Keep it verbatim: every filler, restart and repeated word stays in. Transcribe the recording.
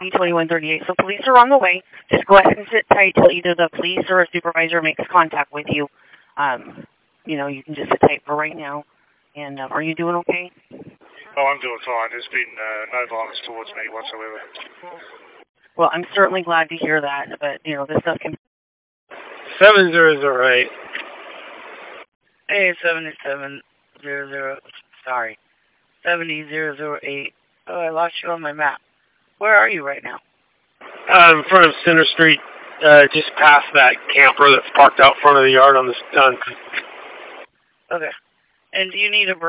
twenty-one thirty-eight. So police are on the way. Just go ahead and sit tight till either the police or a supervisor makes contact with you. Um, you know, you can just sit tight for right now. And uh, are you doing okay? Oh, I'm doing fine. There's been uh, no violence towards me whatsoever. Well, I'm certainly glad to hear that, but, you know, this stuff can... seven zero zero eight. Hey, seventy-seven zero zero, sorry, seventy zero zero eight. Oh, I lost you on my map. Where are you right now? Uh, in front of Center Street, uh, just past that camper that's parked out front of the yard on the... On Okay. And do you need a break?